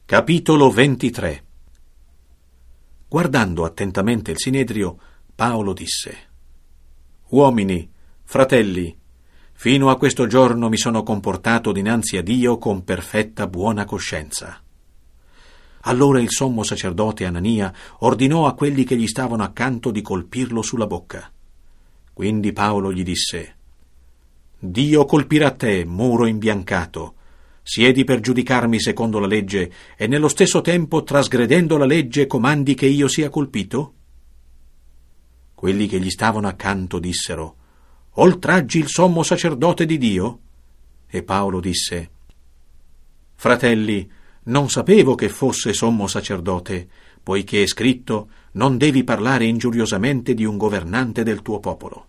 Capitolo 23. Guardando attentamente il Sinedrio, Paolo disse: Uomini, fratelli, fino a questo giorno mi sono comportato dinanzi a Dio con perfetta buona coscienza. Allora il sommo sacerdote Anania ordinò a quelli che gli stavano accanto di colpirlo sulla bocca. Quindi Paolo gli disse: Dio colpirà te, muro imbiancato. Siedi per giudicarmi secondo la legge e nello stesso tempo, trasgredendo la legge, comandi che io sia colpito? Quelli che gli stavano accanto dissero: Oltraggi il sommo sacerdote di Dio? E Paolo disse: Fratelli, non sapevo che fosse sommo sacerdote, poiché è scritto: non devi parlare ingiuriosamente di un governante del tuo popolo.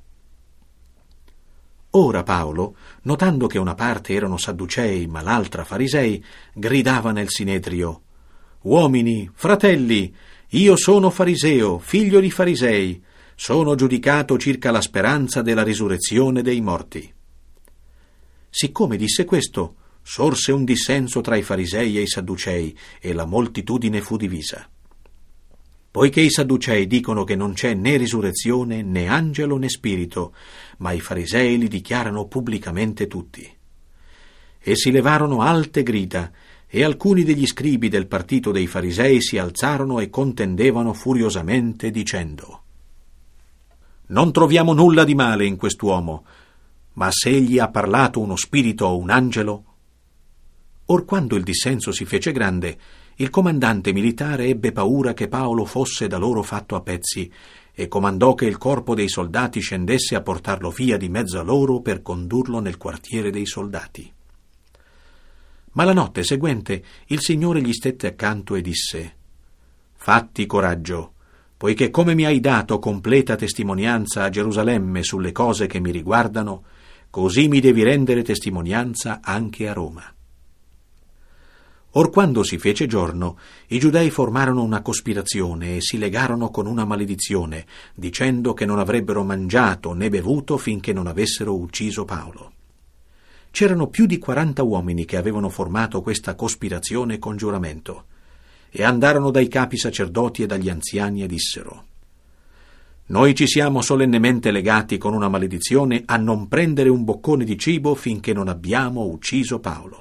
Ora Paolo, notando che una parte erano sadducei ma l'altra farisei, gridava nel Sinedrio: Uomini, fratelli, io sono fariseo, figlio di farisei, sono giudicato circa la speranza della risurrezione dei morti. Siccome disse questo, sorse un dissenso tra i farisei e i sadducei, e la moltitudine fu divisa. Poiché i sadducei dicono che non c'è né risurrezione, né angelo, né spirito, ma i farisei li dichiarano pubblicamente tutti. E si levarono alte grida, e alcuni degli scribi del partito dei farisei si alzarono e contendevano furiosamente, dicendo: Non troviamo nulla di male in quest'uomo, ma se egli ha parlato uno spirito o un angelo? Or quando il dissenso si fece grande, il comandante militare ebbe paura che Paolo fosse da loro fatto a pezzi e comandò che il corpo dei soldati scendesse a portarlo via di mezzo a loro per condurlo nel quartiere dei soldati. Ma la notte seguente il Signore gli stette accanto e disse: Fatti coraggio, poiché come mi hai dato completa testimonianza a Gerusalemme sulle cose che mi riguardano, così mi devi rendere testimonianza anche a Roma. Or quando si fece giorno, i giudei formarono una cospirazione e si legarono con una maledizione, dicendo che non avrebbero mangiato né bevuto finché non avessero ucciso Paolo. C'erano più di 40 uomini che avevano formato questa cospirazione con giuramento, e andarono dai capi sacerdoti e dagli anziani e dissero: Noi ci siamo solennemente legati con una maledizione a non prendere un boccone di cibo finché non abbiamo ucciso Paolo.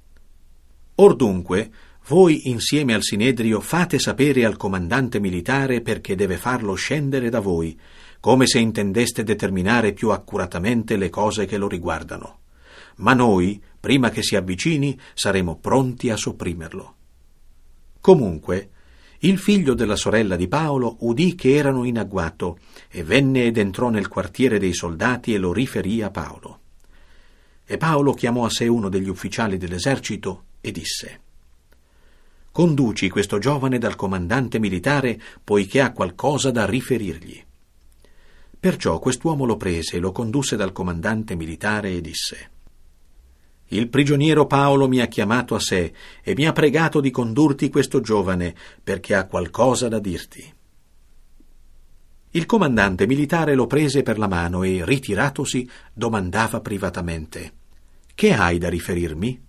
Or dunque, voi insieme al Sinedrio fate sapere al comandante militare perché deve farlo scendere da voi, come se intendeste determinare più accuratamente le cose che lo riguardano. Ma noi, prima che si avvicini, saremo pronti a sopprimerlo. Comunque, il figlio della sorella di Paolo udì che erano in agguato e venne ed entrò nel quartiere dei soldati e lo riferì a Paolo. E Paolo chiamò a sé uno degli ufficiali dell'esercito e disse: Conduci questo giovane dal comandante militare, poiché ha qualcosa da riferirgli. Perciò quest'uomo lo prese e lo condusse dal comandante militare e disse: Il prigioniero Paolo mi ha chiamato a sé e mi ha pregato di condurti questo giovane, perché ha qualcosa da dirti. Il comandante militare lo prese per la mano e, ritiratosi, domandava privatamente: Che hai da riferirmi?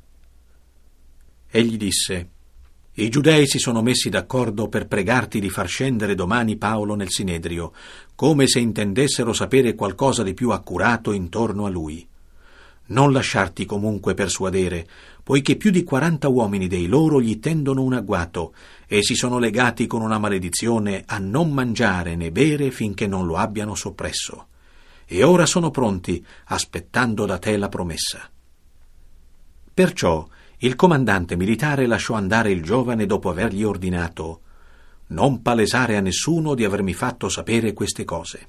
Egli disse: I giudei si sono messi d'accordo per pregarti di far scendere domani Paolo nel Sinedrio, come se intendessero sapere qualcosa di più accurato intorno a lui. Non lasciarti comunque persuadere, poiché più di 40 uomini dei loro gli tendono un agguato e si sono legati con una maledizione a non mangiare né bere finché non lo abbiano soppresso. E ora sono pronti, aspettando da te la promessa. Perciò il comandante militare lasciò andare il giovane dopo avergli ordinato: Non palesare a nessuno di avermi fatto sapere queste cose.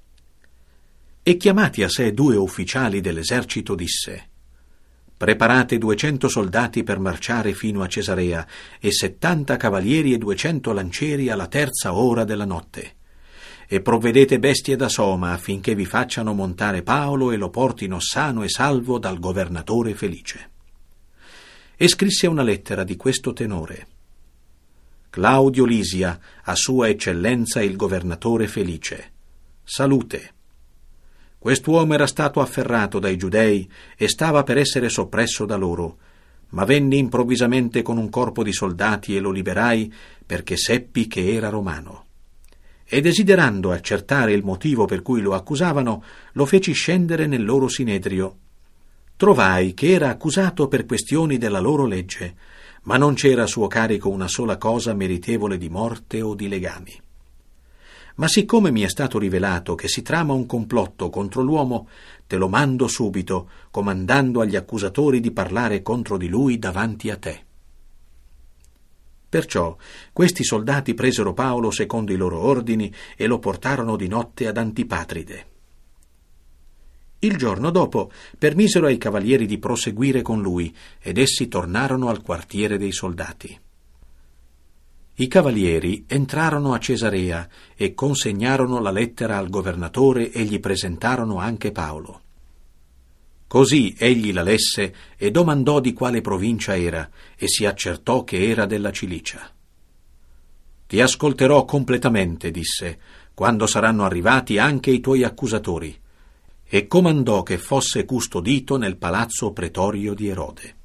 E chiamati a sé 2 ufficiali dell'esercito disse: Preparate 200 soldati per marciare fino a Cesarea e 70 cavalieri e 200 lancieri alla 3ª ora della notte. E provvedete bestie da Soma affinché vi facciano montare Paolo e lo portino sano e salvo dal governatore Felice. E scrisse una lettera di questo tenore: Claudio Lisia, a sua eccellenza il governatore Felice. Salute. Quest'uomo era stato afferrato dai giudei e stava per essere soppresso da loro, Ma venni improvvisamente con un corpo di soldati e lo liberai, perché seppi che era romano. E desiderando accertare il motivo per cui lo accusavano, lo feci scendere nel loro sinedrio. Trovai che era accusato per questioni della loro legge, ma non c'era a suo carico una sola cosa meritevole di morte o di legami. Ma siccome mi è stato rivelato che si trama un complotto contro l'uomo, te lo mando subito, comandando agli accusatori di parlare contro di lui davanti a te. Perciò questi soldati presero Paolo secondo i loro ordini e lo portarono di notte ad Antipatride. Il giorno dopo permisero ai cavalieri di proseguire con lui, ed essi tornarono al quartiere dei soldati. I cavalieri entrarono a Cesarea e consegnarono la lettera al governatore e gli presentarono anche Paolo. Così egli la lesse e domandò di quale provincia era, e si accertò che era della Cilicia. Ti ascolterò completamente, disse, quando saranno arrivati anche i tuoi accusatori, e comandò che fosse custodito nel palazzo pretorio di Erode.